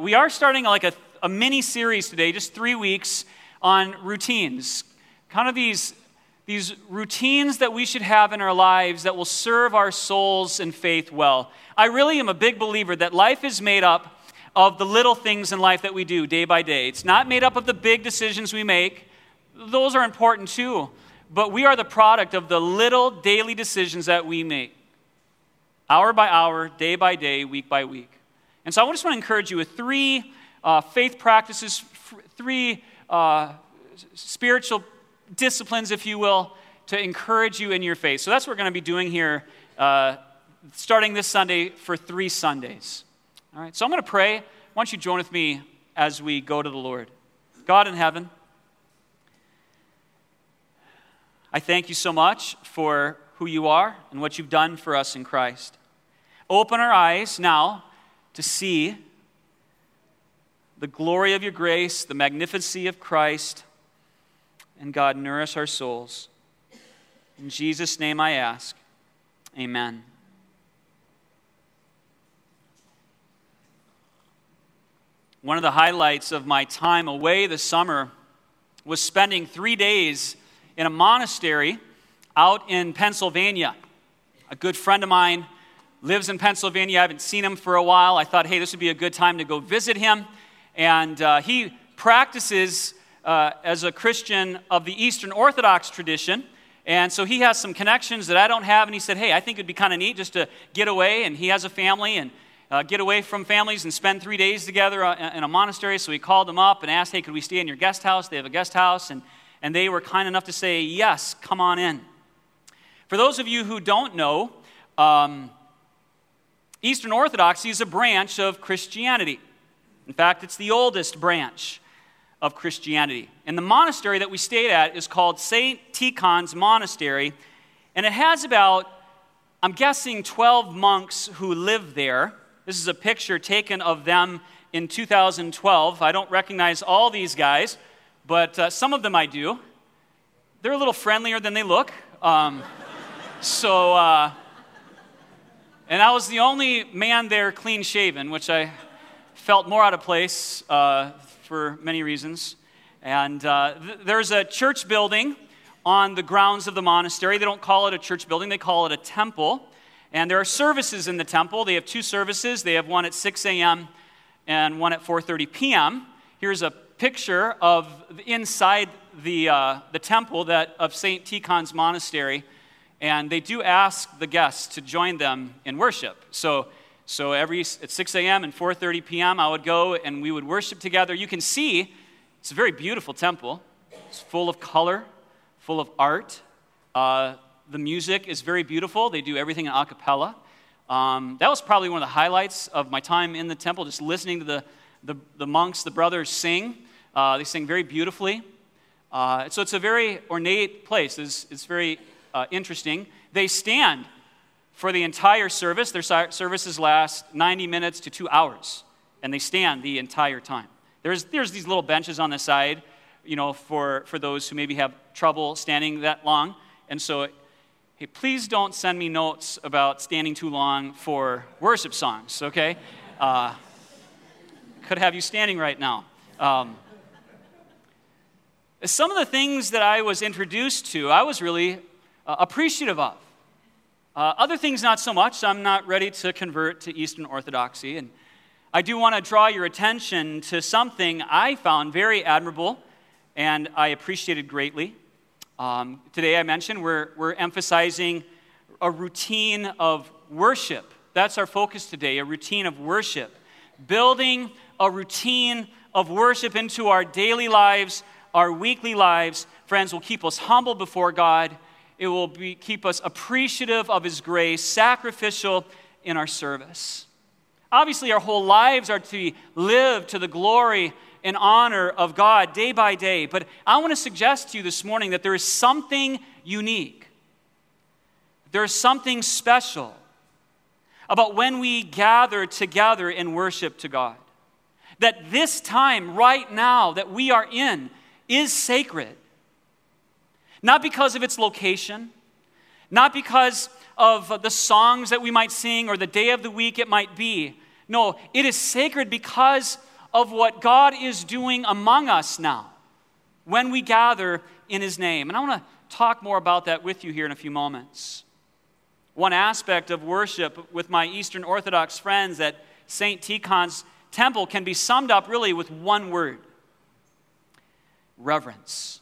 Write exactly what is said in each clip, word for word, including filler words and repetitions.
we are starting like a, a mini series today, just three weeks on routines. Kind of these, these routines that we should have in our lives that will serve our souls and faith well. I really am a big believer that life is made up of the little things in life that we do day by day. It's not made up of the big decisions we make. Those are important too. But we are the product of the little daily decisions that we make. Hour by hour, day by day, week by week. And so I just want to encourage you with three uh, faith practices, f- three uh, spiritual disciplines, if you will, to encourage you in your faith. So that's what we're going to be doing here uh, starting this Sunday for three Sundays. All right, so I'm going to pray. Why don't you join with me as we go to the Lord? God in heaven, I thank you so much for who you are and what you've done for us in Christ. Open our eyes now to see the glory of your grace, the magnificency of Christ, and God, nourish our souls. In Jesus' name I ask, amen. One of the highlights of my time away this summer was spending three days in a monastery out in Pennsylvania. A good friend of mine lives in Pennsylvania. I haven't seen him for a while. I thought, hey, this would be a good time to go visit him. And uh, he practices uh, as a Christian of the Eastern Orthodox tradition. And so he has some connections that I don't have. And he said, hey, I think it'd be kind of neat just to get away. And he has a family and uh, get away from families and spend three days together in a monastery. So he called them up and asked, hey, could we stay in your guest house? They have a guest house. And, and they were kind enough to say, yes, come on in. For those of you who don't know, um, Eastern Orthodoxy is a branch of Christianity. In fact, it's the oldest branch of Christianity. And the monastery that we stayed at is called Saint Tikhon's Monastery, and it has about, I'm guessing, twelve monks who live there. This is a picture taken of them in two thousand twelve. I don't recognize all these guys, but uh, some of them I do. They're a little friendlier than they look. Um, so... Uh, And I was the only man there clean-shaven, which I felt more out of place uh, for many reasons. And uh, th- there's a church building on the grounds of the monastery. They don't call it a church building, they call it a temple. And there are services in the temple. They have two services. They have one at six a.m. and one at four thirty p.m. Here's a picture of inside the, uh, the temple that of Saint Tikhon's Monastery. And they do ask the guests to join them in worship. So, so every at six a.m. and four thirty p.m. I would go and we would worship together. You can see it's a very beautiful temple. It's full of color, full of art. Uh, the music is very beautiful. They do everything in a cappella. Um, that was probably one of the highlights of my time in the temple, just listening to the, the, the monks, the brothers sing. Uh, they sing very beautifully. Uh, so it's a very ornate place. It's, it's very... Uh, interesting. They stand for the entire service. Their services last ninety minutes to two hours, and they stand the entire time. There's there's these little benches on the side, you know, for, for those who maybe have trouble standing that long. And so, hey, please don't send me notes about standing too long for worship songs, okay? Uh, could have you standing right now. Um, some of the things that I was introduced to, I was really Uh, appreciative of. Uh, other things not so much. I'm not ready to convert to Eastern Orthodoxy. And I do want to draw your attention to something I found very admirable and I appreciated greatly. Um, today I mentioned we're, we're emphasizing a routine of worship. That's our focus today, a routine of worship. Building a routine of worship into our daily lives, our weekly lives, friends, will keep us humble before God. It will be, keep us appreciative of His grace, sacrificial in our service. Obviously, our whole lives are to be lived to the glory and honor of God day by day. But I want to suggest to you this morning that there is something unique. There is something special about when we gather together in worship to God. That this time, right now, that we are in, is sacred. Not because of its location, not because of the songs that we might sing or the day of the week it might be. No, it is sacred because of what God is doing among us now when we gather in his name. And I want to talk more about that with you here in a few moments. One aspect of worship with my Eastern Orthodox friends at Saint Tikhon's temple can be summed up really with one word: reverence.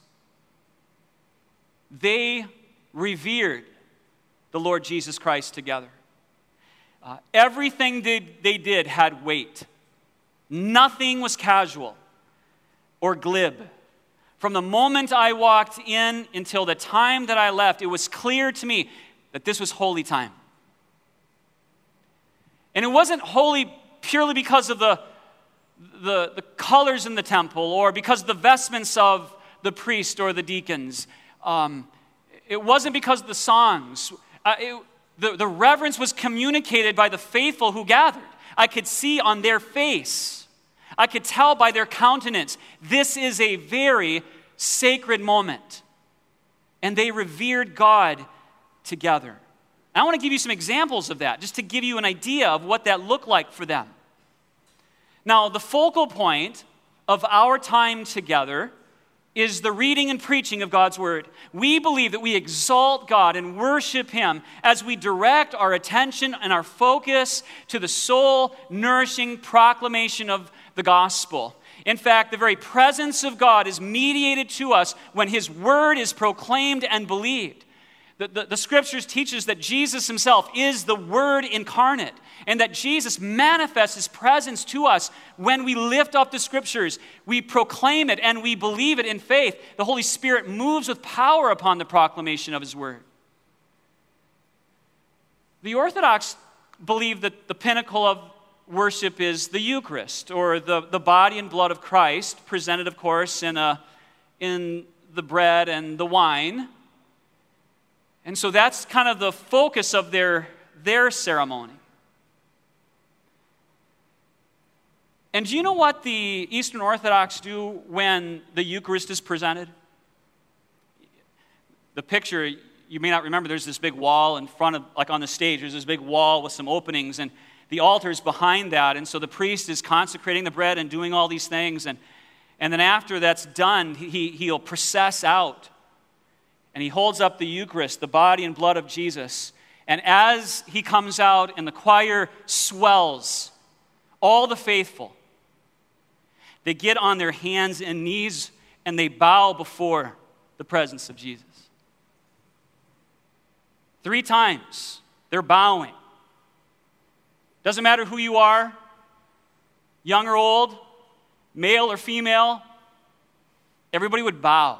They revered the Lord Jesus Christ together. Uh, everything they, they did had weight. Nothing was casual or glib. From the moment I walked in until the time that I left, it was clear to me that this was holy time. And it wasn't holy purely because of the, the, the colors in the temple or because of the vestments of the priest or the deacons. Um, it wasn't because of the songs. Uh, it, the, the reverence was communicated by the faithful who gathered. I could see on their face. I could tell by their countenance. This is a very sacred moment. And they revered God together. And I want to give you some examples of that, just to give you an idea of what that looked like for them. Now, the focal point of our time together is the reading and preaching of God's word. We believe that we exalt God and worship him as we direct our attention and our focus to the soul-nourishing proclamation of the gospel. In fact, the very presence of God is mediated to us when his word is proclaimed and believed. The, the, the scriptures teach us that Jesus himself is the Word incarnate, and that Jesus manifests his presence to us when we lift up the scriptures, we proclaim it, and we believe it in faith. The Holy Spirit moves with power upon the proclamation of his word. The Orthodox believe that the pinnacle of worship is the Eucharist, or the, the body and blood of Christ, presented, of course, in, a, in the bread and the wine. And so that's kind of the focus of their, their ceremony. And do you know what the Eastern Orthodox do when the Eucharist is presented? The picture, you may not remember, there's this big wall in front of, like on the stage, there's this big wall with some openings, and the altar is behind that, and so the priest is consecrating the bread and doing all these things, and, and then after that's done, he, he'll process out. And he holds up the Eucharist, the body and blood of Jesus. And as he comes out and the choir swells, all the faithful, they get on their hands and knees and they bow before the presence of Jesus. Three times they're bowing. Doesn't matter who you are, young or old, male or female, everybody would bow.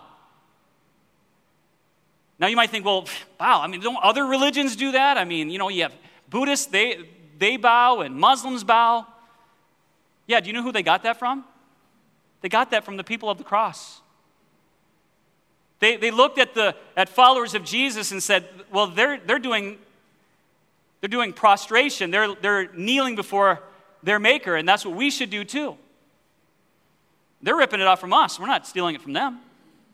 Now you might think, well, wow, I mean, don't other religions do that? I mean, you know, you have Buddhists, they, they bow, and Muslims bow. Yeah, do you know who they got that from? They got that from the people of the cross. They, they looked at the at followers of Jesus and said, well, they're, they're, doing, they're doing prostration. They're, they're kneeling before their maker, and that's what we should do too. They're ripping it off from us. We're not stealing it from them.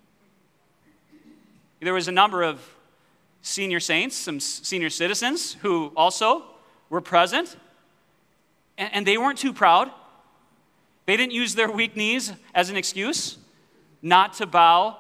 There was a number of senior saints, some senior citizens who also were present, and, and they weren't too proud. They didn't use their weak knees as an excuse not to bow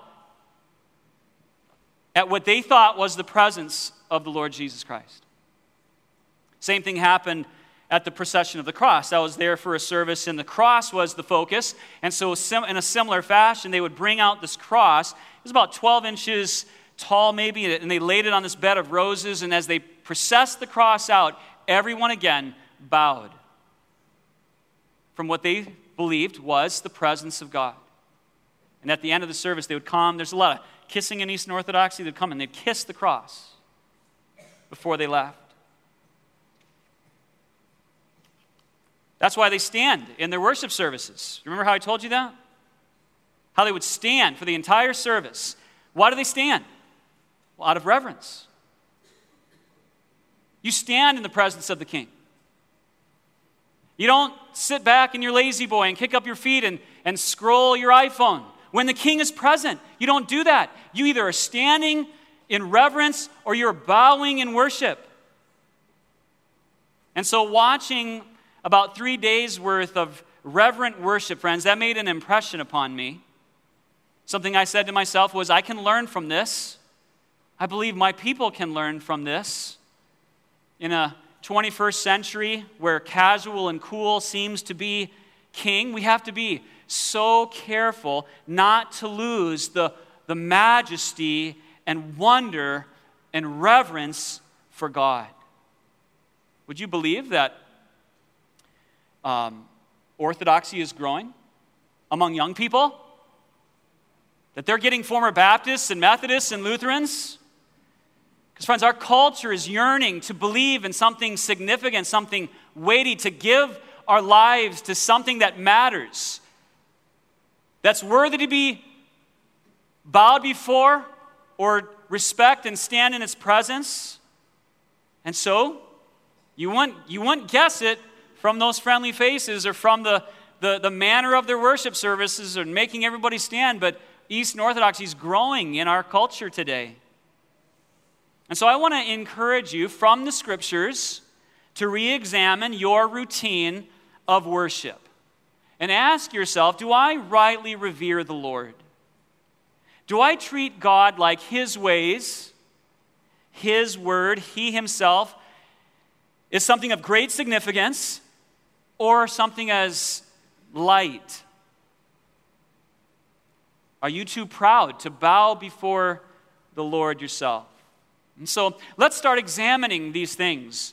at what they thought was the presence of the Lord Jesus Christ. Same thing happened at the procession of the cross. I was there for a service, and the cross was the focus, and so in a similar fashion, they would bring out this cross. It was about twelve inches tall maybe, and they laid it on this bed of roses, and as they processed the cross out, everyone again bowed from what they believed was the presence of God. And at the end of the service, they would come. There's a lot of kissing in Eastern Orthodoxy. They'd come and they'd kiss the cross before they left. That's why they stand in their worship services. Remember how I told you that? How they would stand for the entire service. Why do they stand? Well, out of reverence. You stand in the presence of the King. You don't sit back in your lazy boy and kick up your feet and, and scroll your iPhone. When the King is present, you don't do that. You either are standing in reverence or you're bowing in worship. And so watching about three days worth of reverent worship, friends, that made an impression upon me. Something I said to myself was, I can learn from this. I believe my people can learn from this. In a twenty-first century where casual and cool seems to be king, we have to be so careful not to lose the, the majesty and wonder and reverence for God. Would you believe that um, orthodoxy is growing among young people? That they're getting former Baptists and Methodists and Lutherans? Because, friends, our culture is yearning to believe in something significant, something weighty, to give our lives to something that matters, that's worthy to be bowed before or respect and stand in its presence. And so, you wouldn't, you wouldn't guess it from those friendly faces or from the, the, the manner of their worship services or making everybody stand, but Eastern Orthodoxy is growing in our culture today. And so I want to encourage you from the Scriptures to re-examine your routine of worship and ask yourself, do I rightly revere the Lord? Do I treat God like His ways, His word, He Himself is something of great significance or something as light? Are you too proud to bow before the Lord yourself? And so let's start examining these things.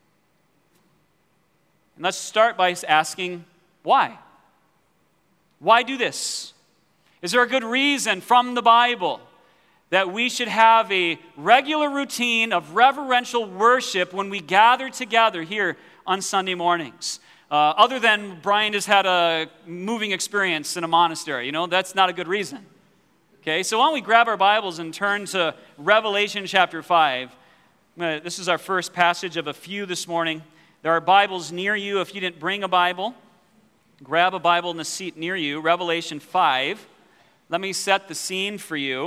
And let's start by asking, why? Why do this? Is there a good reason from the Bible that we should have a regular routine of reverential worship when we gather together here on Sunday mornings? Uh, other than Brian has had a moving experience in a monastery, you know, that's not a good reason. Okay, so why don't we grab our Bibles and turn to Revelation chapter five. This is our first passage of a few this morning. There are Bibles near you. If you didn't bring a Bible, grab a Bible in the seat near you. Revelation five. Let me set the scene for you.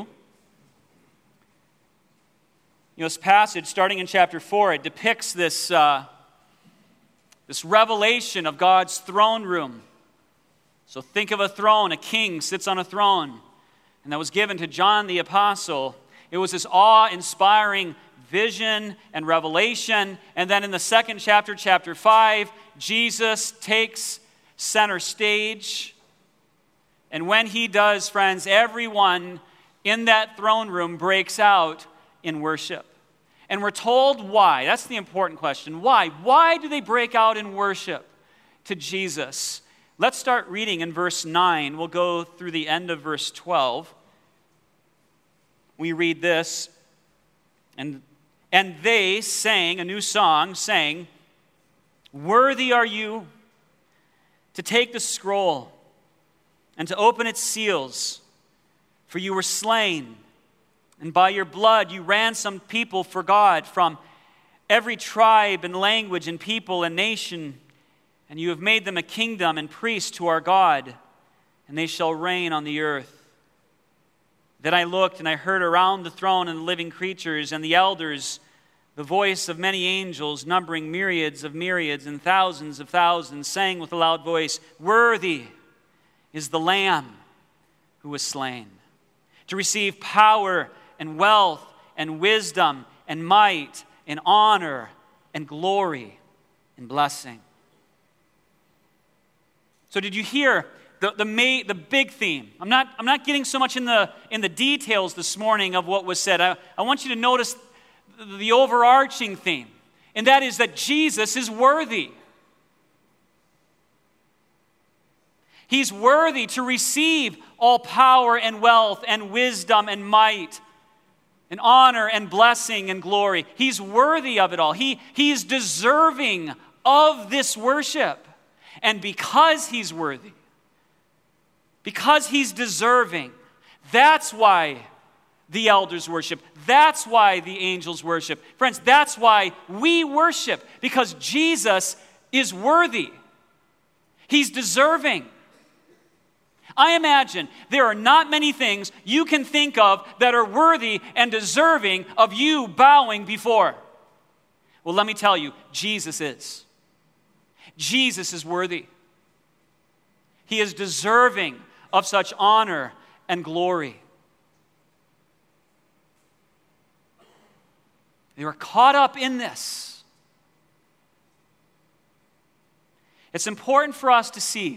You know, this passage, starting in chapter four, it depicts this, uh, this revelation of God's throne room. So think of a throne. A king sits on a throne. And that was given to John the Apostle. It was this awe-inspiring vision and revelation. And then in the second chapter, chapter five, Jesus takes center stage. And when he does, friends, everyone in that throne room breaks out in worship. And we're told why. That's the important question. Why? Why do they break out in worship to Jesus? Let's start reading in verse nine. We'll go through the end of verse twelve. We read this, and, and they sang a new song, saying, "Worthy are you to take the scroll and to open its seals, for you were slain, and by your blood you ransomed people for God from every tribe and language and people and nation. And you have made them a kingdom and priests to our God, and they shall reign on the earth." Then I looked, and I heard around the throne and the living creatures and the elders the voice of many angels, numbering myriads of myriads and thousands of thousands, saying with a loud voice, "Worthy is the Lamb who was slain, to receive power and wealth and wisdom and might and honor and glory and blessing." So did you hear the the, ma- the big theme? I'm not, I'm not getting so much in the, in the details this morning of what was said. I, I want you to notice the, the overarching theme, and that is that Jesus is worthy. He's worthy to receive all power and wealth and wisdom and might and honor and blessing and glory. He's worthy of it all. He, he is deserving of this worship. And because he's worthy, because he's deserving, that's why the elders worship. That's why the angels worship. Friends, that's why we worship, because Jesus is worthy. He's deserving. I imagine there are not many things you can think of that are worthy and deserving of you bowing before. Well, let me tell you, Jesus is. Jesus is worthy. He is deserving of such honor and glory. They were caught up in this. It's important for us to see,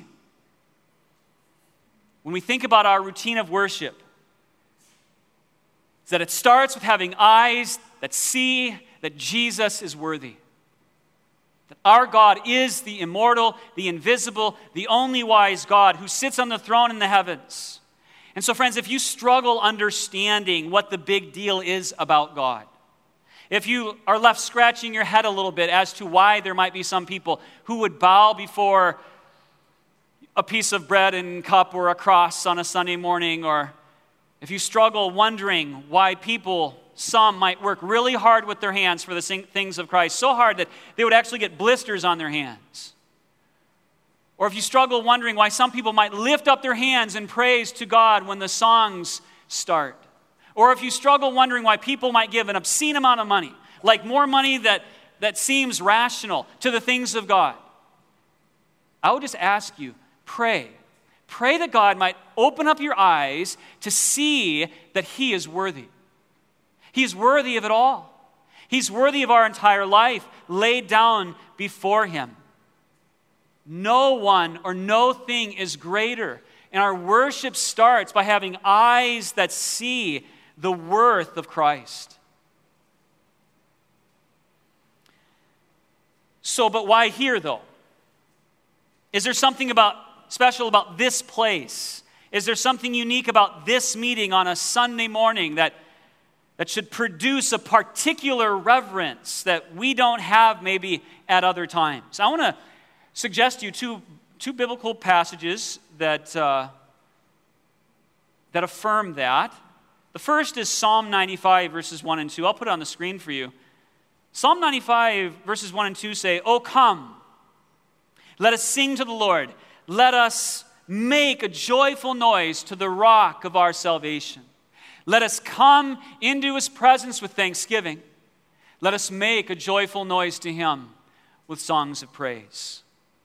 when we think about our routine of worship, is that it starts with having eyes that see that Jesus is worthy. That our God is the immortal, the invisible, the only wise God who sits on the throne in the heavens. And so, friends, if you struggle understanding what the big deal is about God, if you are left scratching your head a little bit as to why there might be some people who would bow before a piece of bread and cup or a cross on a Sunday morning, or if you struggle wondering why people, some might work really hard with their hands for the things of Christ, so hard that they would actually get blisters on their hands. Or if you struggle wondering why some people might lift up their hands in praise to God when the songs start. Or if you struggle wondering why people might give an obscene amount of money, like more money that, that seems rational, to the things of God, I would just ask you, pray. Pray that God might open up your eyes to see that He is worthy. He is worthy of it all. He's worthy of our entire life laid down before Him. No one or no thing is greater. And our worship starts by having eyes that see the worth of Christ. So, but why here, though? Is there something about special about this place? Is there something unique about this meeting on a Sunday morning that, that should produce a particular reverence that we don't have maybe at other times? I want to suggest to you two, two biblical passages that, uh, that affirm that. The first is Psalm ninety-five, verses one and two. I'll put it on the screen for you. Psalm ninety-five, verses one and two say, "O come, let us sing to the Lord. Let us make a joyful noise to the rock of our salvation. Let us come into His presence with thanksgiving. Let us make a joyful noise to Him with songs of praise."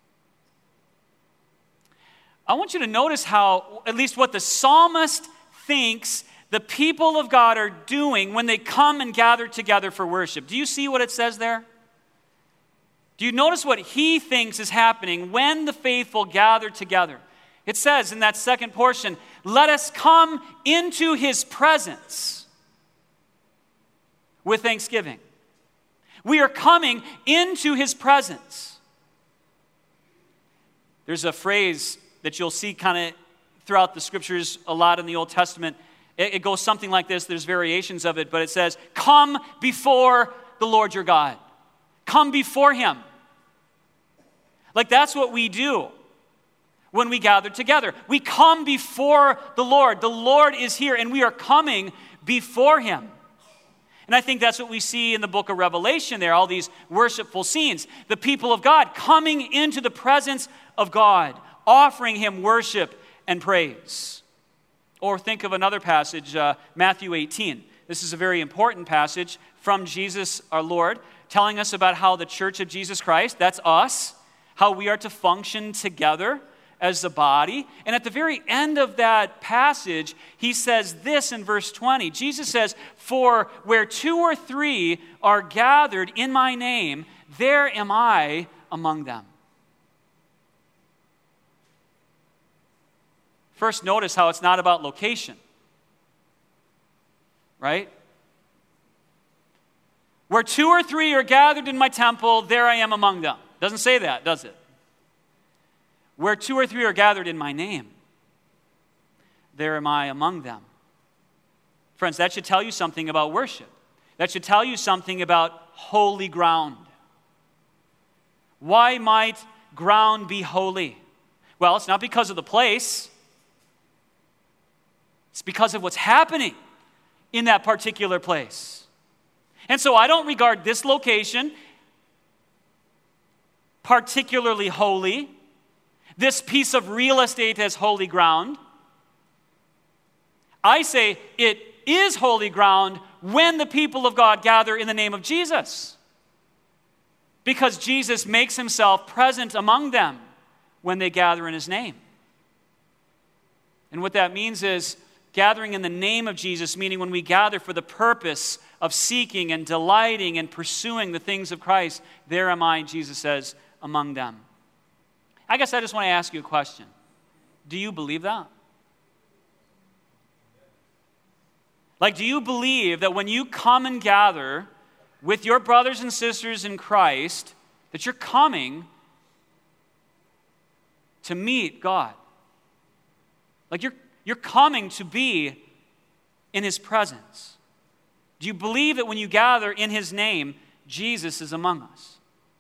I want you to notice how, at least what the psalmist thinks the people of God are doing when they come and gather together for worship. Do you see what it says there? Do you notice what he thinks is happening when the faithful gather together? It says in that second portion, "Let us come into His presence with thanksgiving." We are coming into His presence. There's a phrase that you'll see kind of throughout the scriptures a lot in the Old Testament. It, it goes something like this. There's variations of it, but it says, "Come before the Lord your God." Come before Him. Like that's what we do when we gather together. We come before the Lord. The Lord is here, and we are coming before Him. And I think that's what we see in the book of Revelation there, all these worshipful scenes. The people of God coming into the presence of God, offering Him worship and praise. Or think of another passage, uh, Matthew eighteen. This is a very important passage from Jesus our Lord, telling us about how the church of Jesus Christ, that's us, how we are to function together as a body. And at the very end of that passage, He says this in verse twenty. Jesus says, "For where two or three are gathered in My name, there am I among them." First, notice how it's not about location, right? "Where two or three are gathered in My temple, there I am among them." Doesn't say that, does it? "Where two or three are gathered in My name, there am I among them." Friends, that should tell you something about worship. That should tell you something about holy ground. Why might ground be holy? Well, it's not because of the place. It's because of what's happening in that particular place. And so I don't regard this location particularly holy, this piece of real estate as holy ground. I say it is holy ground when the people of God gather in the name of Jesus, because Jesus makes Himself present among them when they gather in His name. And what that means is gathering in the name of Jesus, meaning when we gather for the purpose of seeking and delighting and pursuing the things of Christ, there am I, Jesus says, among them. I guess I just want to ask you a question. Do you believe that? Like, do you believe that when you come and gather with your brothers and sisters in Christ, that you're coming to meet God? Like, you're, you're coming to be in His presence. Do you believe that when you gather in His name, Jesus is among us?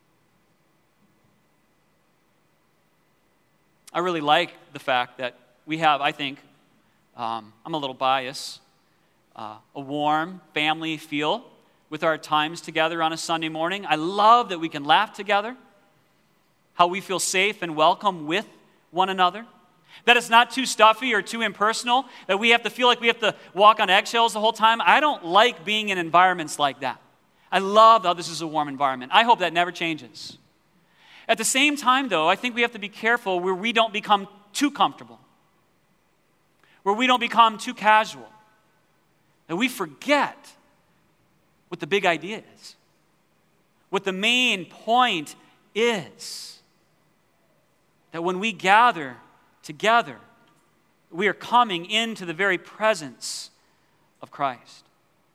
I really like the fact that we have, I think, um, I'm a little biased, uh, a warm family feel with our times together on a Sunday morning. I love that we can laugh together, how we feel safe and welcome with one another, that it's not too stuffy or too impersonal, that we have to feel like we have to walk on eggshells the whole time. I don't like being in environments like that. I love how this is a warm environment. I hope that never changes. At the same time, though, I think we have to be careful where we don't become too comfortable, where we don't become too casual, that we forget what the big idea is, what the main point is, that when we gather together, we are coming into the very presence of Christ.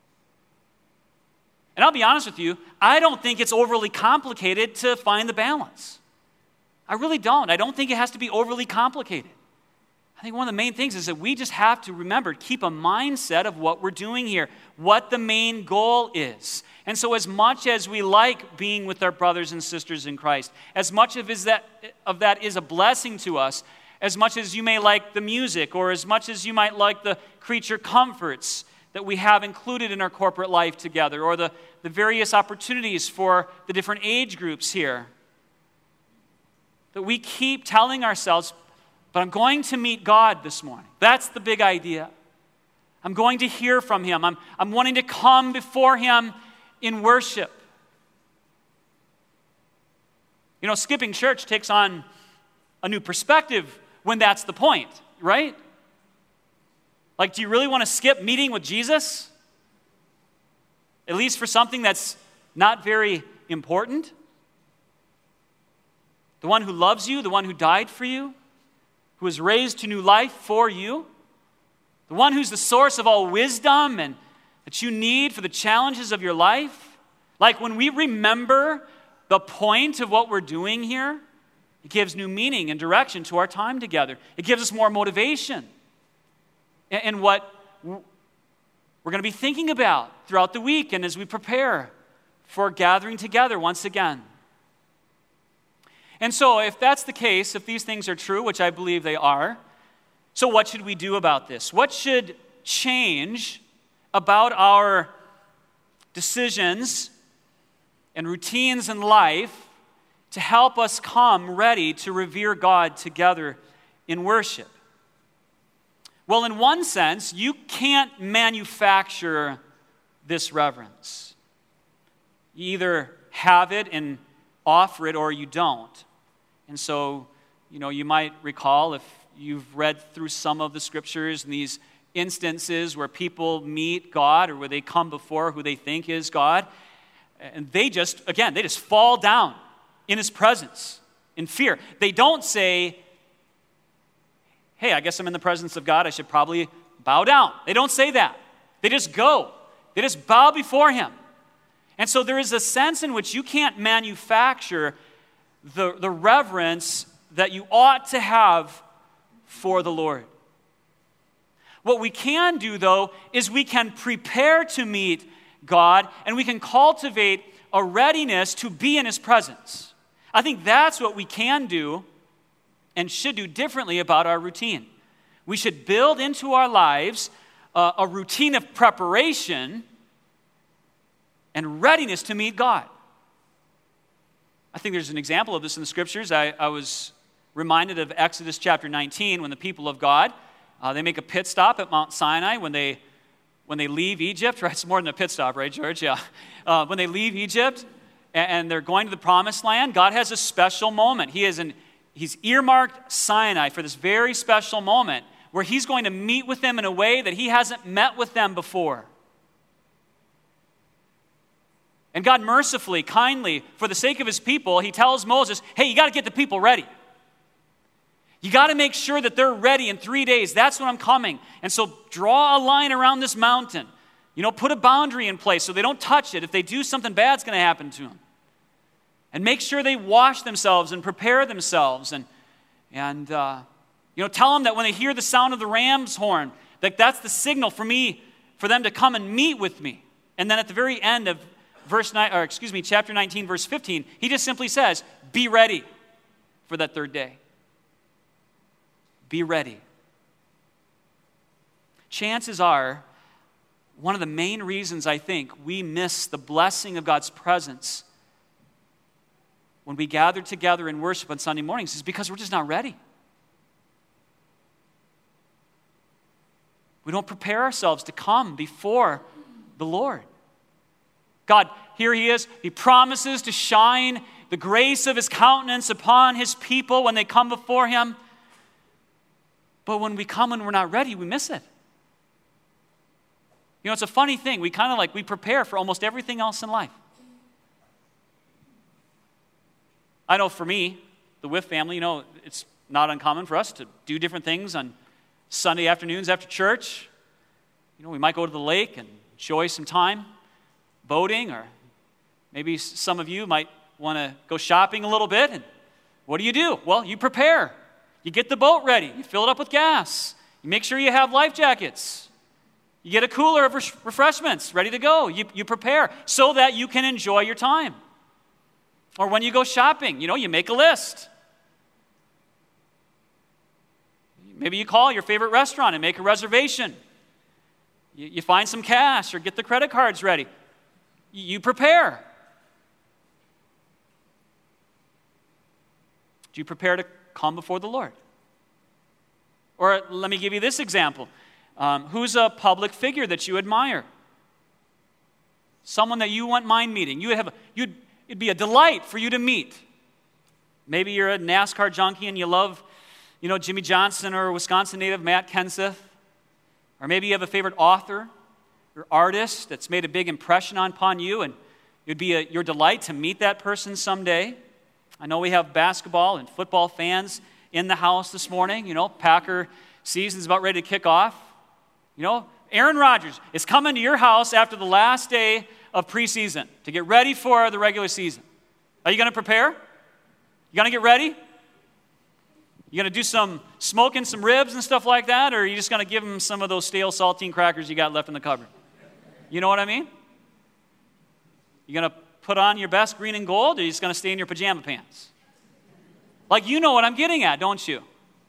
And I'll be honest with you, I don't think it's overly complicated to find the balance. I really don't. I don't think it has to be overly complicated. I think one of the main things is that we just have to remember, keep a mindset of what we're doing here, what the main goal is. And so as much as we like being with our brothers and sisters in Christ, as much of, is that, of that is a blessing to us, as much as you may like the music, or as much as you might like the creature comforts that we have included in our corporate life together, or the, the various opportunities for the different age groups here, that we keep telling ourselves, but I'm going to meet God this morning. That's the big idea. I'm going to hear from Him. I'm, I'm wanting to come before Him in worship. You know, skipping church takes on a new perspective when that's the point, right? Like, do you really want to skip meeting with Jesus? At least for something that's not very important? The one who loves you, the one who died for you, who was raised to new life for you, the one who's the source of all wisdom and that you need for the challenges of your life. Like, when we remember the point of what we're doing here, it gives new meaning and direction to our time together. It gives us more motivation in what we're going to be thinking about throughout the week and as we prepare for gathering together once again. And so if that's the case, if these things are true, which I believe they are, so what should we do about this? What should change about our decisions and routines in life to help us come ready to revere God together in worship? Well, in one sense, you can't manufacture this reverence. You either have it and offer it or you don't. And so, you know, you might recall if you've read through some of the scriptures and these instances where people meet God or where they come before who they think is God, and they just, again, they just fall down in His presence in fear. They don't say, hey, I guess I'm in the presence of God, I should probably bow down. They don't say that. They just go. They just bow before Him. And so there is a sense in which you can't manufacture the, the reverence that you ought to have for the Lord. What we can do, though, is we can prepare to meet God, and we can cultivate a readiness to be in His presence. I think that's what we can do and should do differently about our routine. We should build into our lives uh, a routine of preparation and readiness to meet God. I think there's an example of this in the scriptures. I, I was reminded of Exodus chapter nineteen when the people of God, uh, they make a pit stop at Mount Sinai when they when they leave Egypt, right? It's more than a pit stop, right, George? Yeah. Uh, when they leave Egypt and, and they're going to the promised land, God has a special moment. He is an, he's earmarked Sinai for this very special moment where he's going to meet with them in a way that he hasn't met with them before. And God mercifully, kindly, for the sake of his people, he tells Moses, hey, you got to get the people ready. You got to make sure that they're ready in three days. That's when I'm coming. And so draw a line around this mountain. You know, put a boundary in place so they don't touch it. If they do, something bad's going to happen to them. And make sure they wash themselves and prepare themselves. And, and uh, you know, tell them that when they hear the sound of the ram's horn, that that's the signal for me, for them to come and meet with me. And then at the very end of verse nine, or excuse me, chapter nineteen, verse fifteen, he just simply says, be ready for that third day. Be ready. Chances are, one of the main reasons I think we miss the blessing of God's presence when we gather together and worship on Sunday mornings is because we're just not ready. We don't prepare ourselves to come before the Lord. God, here he is. He promises to shine the grace of his countenance upon his people when they come before him. But when we come and we're not ready, we miss it. You know, it's a funny thing. We kind of like, we prepare for almost everything else in life. I know for me, the Whiff family, you know, it's not uncommon for us to do different things on Sunday afternoons after church. You know, we might go to the lake and enjoy some time boating, or maybe some of you might want to go shopping a little bit. And what do you do? Well, you prepare. You get the boat ready. You fill it up with gas. You make sure you have life jackets. You get a cooler of refreshments ready to go. You, you prepare so that you can enjoy your time. Or when you go shopping, you know, you make a list. Maybe you call your favorite restaurant and make a reservation. You, you find some cash or get the credit cards ready. You prepare. Do you prepare to come before the Lord? Or let me give you this example. Um, who's a public figure that you admire? Someone that you wouldn't mind meeting. You would have, you'd, it'd be a delight for you to meet. Maybe you're a NASCAR junkie and you love, you know, Jimmy Johnson or Wisconsin native Matt Kenseth. Or maybe you have a favorite author or artist that's made a big impression upon you, and it would be a, your delight to meet that person someday. I know we have basketball and football fans in the house this morning. You know, Packer season's about ready to kick off. You know, Aaron Rodgers is coming to your house after the last day of preseason to get ready for the regular season. Are you going to prepare? You going to get ready? You going to do some smoking some ribs and stuff like that, or are you just going to give him some of those stale saltine crackers you got left in the cupboard? You know what I mean? You going to put on your best green and gold, or are you just going to stay in your pajama pants? Like, you know what I'm getting at, don't you?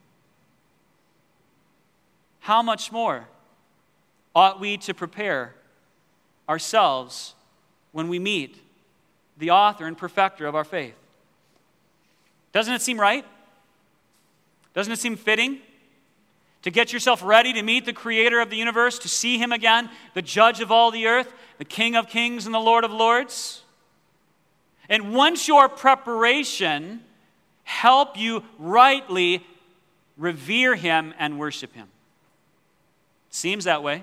How much more ought we to prepare ourselves when we meet the author and perfecter of our faith? Doesn't it seem right? Doesn't it seem fitting to get yourself ready to meet the creator of the universe, to see him again, the judge of all the earth, the King of kings and the Lord of lords? And once your preparation help you rightly revere him and worship him. Seems that way.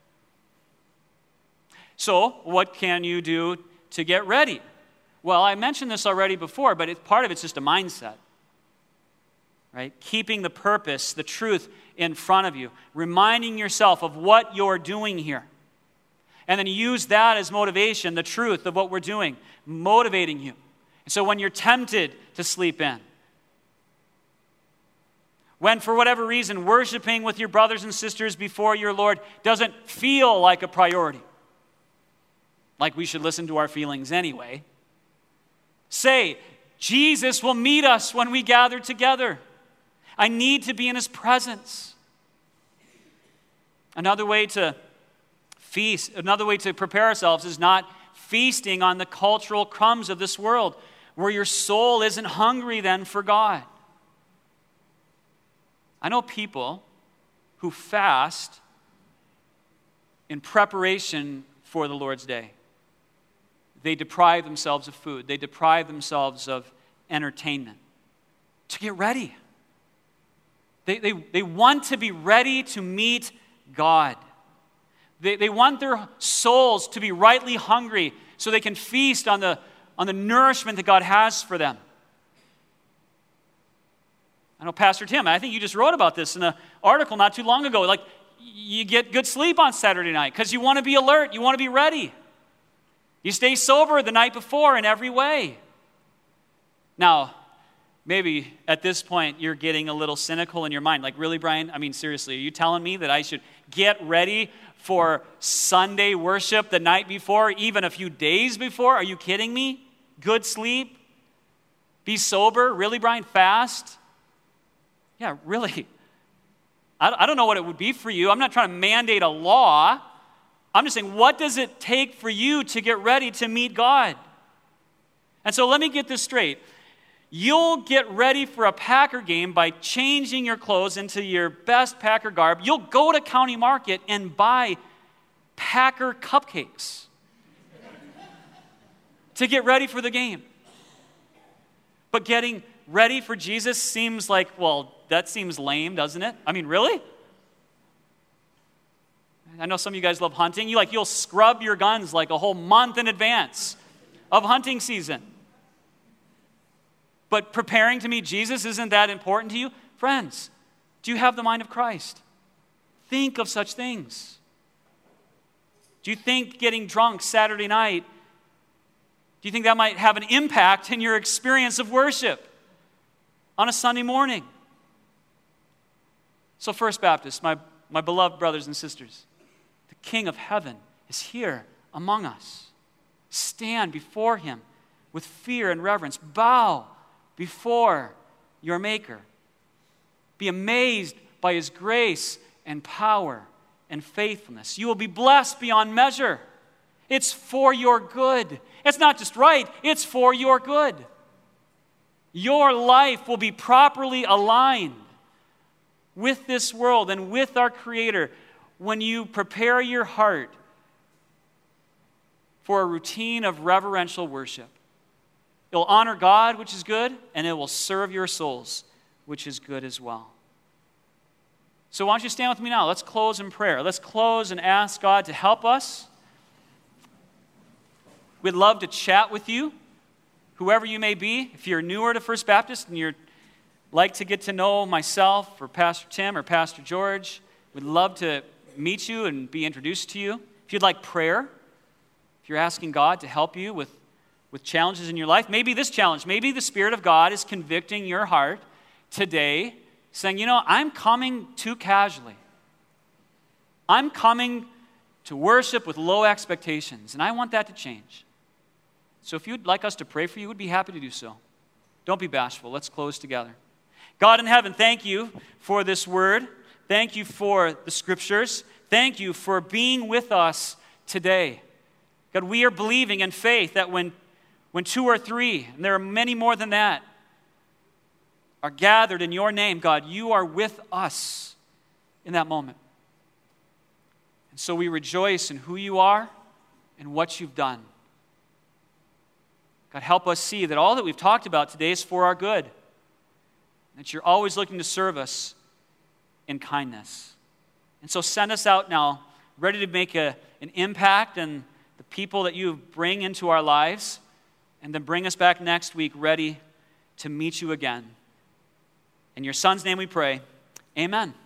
So, what can you do to get ready? Well, I mentioned this already before, but it, part of it's just a mindset. Right? Keeping the purpose, the truth in front of you. Reminding yourself of what you're doing here. And then use that as motivation, the truth of what we're doing, motivating you. And so when you're tempted to sleep in, when for whatever reason worshiping with your brothers and sisters before your Lord doesn't feel like a priority, like we should listen to our feelings anyway, say, Jesus will meet us when we gather together. I need to be in his presence. Another way to feast, another way to prepare ourselves is not feasting on the cultural crumbs of this world, where your soul isn't hungry then for God. I know people who fast in preparation for the Lord's day. They deprive themselves of food. They deprive themselves of entertainment to get ready. They, they, they want to be ready to meet God. They, they want their souls to be rightly hungry so they can feast on the, on the nourishment that God has for them. I know Pastor Tim, I think you just wrote about this in an article not too long ago. Like, you get good sleep on Saturday night because you want to be alert, you want to be ready. You stay sober the night before in every way. Now, maybe at this point you're getting a little cynical in your mind. Like, really, Brian? I mean, seriously, are you telling me that I should get ready for Sunday worship the night before, even a few days before? Are you kidding me? Good sleep? Be sober? Really, Brian? Fast? Yeah, really. I, I don't know what it would be for you. I'm not trying to mandate a law. I'm just saying, what does it take for you to get ready to meet God? And so let me get this straight. You'll get ready for a Packer game by changing your clothes into your best Packer garb. You'll go to County Market and buy Packer cupcakes to get ready for the game. But getting ready for Jesus seems like, well, that seems lame, doesn't it? I mean, really? I know some of you guys love hunting. You like you'll scrub your guns like a whole month in advance of hunting season. But preparing to meet Jesus, isn't that important to you? Friends, do you have the mind of Christ? Think of such things. Do you think getting drunk Saturday night, do you think that might have an impact in your experience of worship on a Sunday morning? So First Baptist, my, my beloved brothers and sisters, the King of heaven is here among us. Stand before him with fear and reverence. Bow before your Maker. Be amazed by his grace and power and faithfulness. You will be blessed beyond measure. It's for your good. It's not just right, it's for your good. Your life will be properly aligned with this world and with our Creator when you prepare your heart for a routine of reverential worship. It will honor God, which is good, and it will serve your souls, which is good as well. So why don't you stand with me now? Let's close in prayer. Let's close and ask God to help us. We'd love to chat with you, whoever you may be. If you're newer to First Baptist and you'd like to get to know myself or Pastor Tim or Pastor George, we'd love to meet you and be introduced to you. If you'd like prayer, if you're asking God to help you with with challenges in your life, maybe this challenge, maybe the Spirit of God is convicting your heart today, saying, you know, I'm coming too casually. I'm coming to worship with low expectations, and I want that to change. So if you'd like us to pray for you, we'd be happy to do so. Don't be bashful. Let's close together. God in heaven, thank you for this word. Thank you for the scriptures. Thank you for being with us today. God, we are believing in faith that when When two or three, and there are many more than that, are gathered in your name, God, you are with us in that moment. And so we rejoice in who you are and what you've done. God, help us see that all that we've talked about today is for our good, that you're always looking to serve us in kindness. And so send us out now, ready to make a, an impact on the people that you bring into our lives, and then bring us back next week ready to meet you again. In your Son's name we pray, amen.